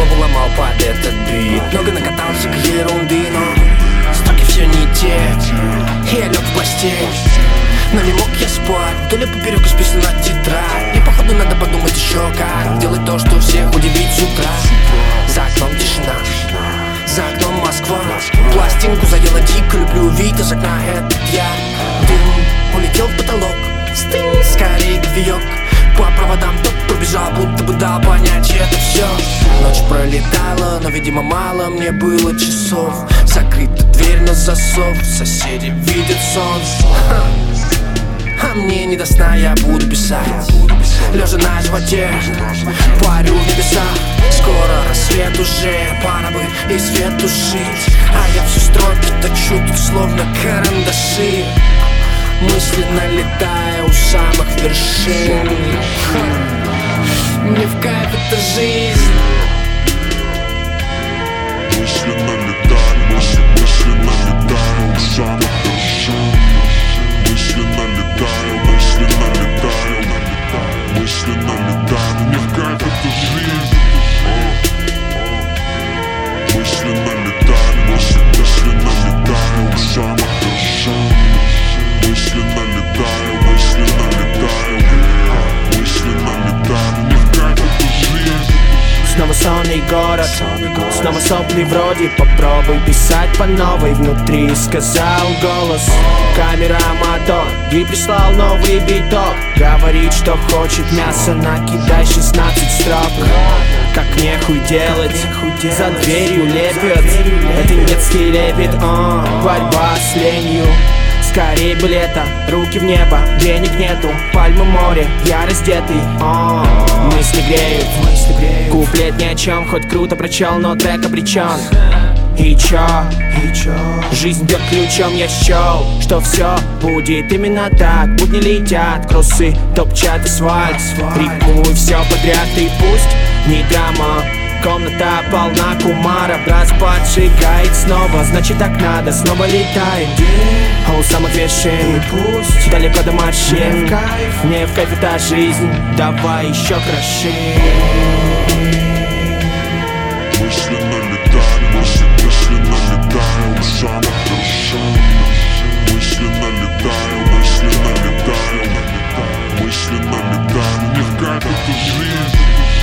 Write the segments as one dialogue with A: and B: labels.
A: голову ломал под этот бит. Много накатался к ерунды, но строки все не те. И я лег в постель, но не мог я спать. То ли поперек исписана тетрадь. И походу надо подумать еще как делать то, что всех удивит с утра. За окном тишина, за окном Москва. Пластинку заела дико, люблю вид из окна, этот я. Дым улетел в потолок, стынь, скорее кофеек. По проводам тот пробежал, будто бы дал понять, это все. Ночь пролетала, но, видимо, мало мне было часов. Закрыта дверь на засов, соседи видят сон. А мне не до сна, я буду писать, лежа на животе, парю в небесах. Скоро рассвет уже, пора бы и свет тушить. А я все строки точу тут словно карандаши, мысленно летая у самых вершин. Мне в кайф эта жизнь.
B: Мысленно летаю, мысленно летаю у самых вершин. Мысленно летаю, мысленно летаю, мысленно летаю. Мне в кайф эта жизнь. Мысленно летаю, мысленно летаю у самых вершин. Мысленно летаю, мысленно летаю, мысленно летаю. Мне в кайф эта жизнь.
C: Снова сонный город, снова сопли вроде. Попробуй писать по новой, внутри сказал голос. Камера мотор, и прислал новый биток. Говорит, что хочет мясо, накидай 16 строк. Как нехуй делать, за дверью лепят. Это детский лепет, борьба с ленью. Скорей бы лето, руки в небо, денег нету, пальмы море, я раздетый, мысли греют. Куплет ни о чем, хоть круто прочел, но трек обречен. И чё? Жизнь бьет ключом, я счел, что все будет именно так. Будни летят, кроссы топчат асфальт. Рифмуй все подряд, и пусть не драма. Комната полна кумара, брат поджигает снова. Значит так надо, снова летаем. А у самых вершин, пусть далеко до морщин. Мне в кайф эта жизнь, давай еще кроши.
B: Мысленно летаю, мысленно летаю у самых вершин. Мысленно летаю, мысленно летаю, мысленно летаю. Мне в кайф эта жизнь.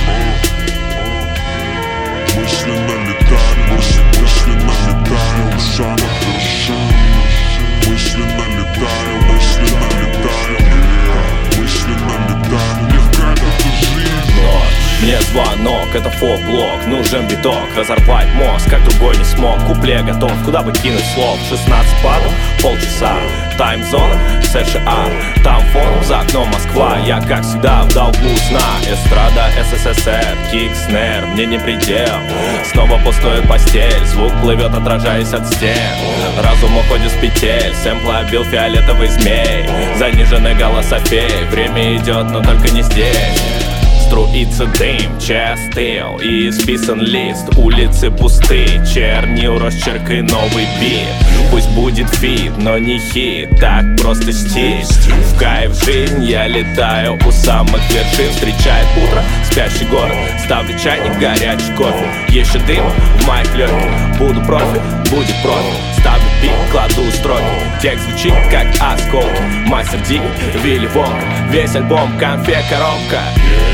B: Мысленно летаю, мысленно летаю у самых вершин. Мысленно летаю, мысленно летаю, мысленно летаю. Мне в кайф эта жизнь.
D: Мне звонок, это фолк-блок, нужен биток, разорвать мозг, как другой не смог. Куплет готов, куда бы кинуть слов. 16 падов, полчаса, таймзона, США. Там фон, за окном Москва, я как всегда в долгу сна. Эстрада, СССР, кик, снэр, мне не предел. Снова пустует постель, звук плывет, отражаясь от стен. Разум уходит с петель, сэмпла обил фиолетовый змей. Заниженный голос фей, время идет, но только не здесь. Струится дым, чай остыл и исписан лист. Улицы пусты, чернил росчеркай новый бит. Пусть будет фит, но не хит, так просто стиль. В кайф жизнь, я летаю у самых вершин. Встречает утро, спящий город. Ставлю чайник, горячий кофе. Еще дым в моих легких. Буду профи, будет профи. Ставлю пик, кладу строки. Текст звучит как осколки. Мастер Ди, Вилли Вонка. Весь альбом конфет, коробка.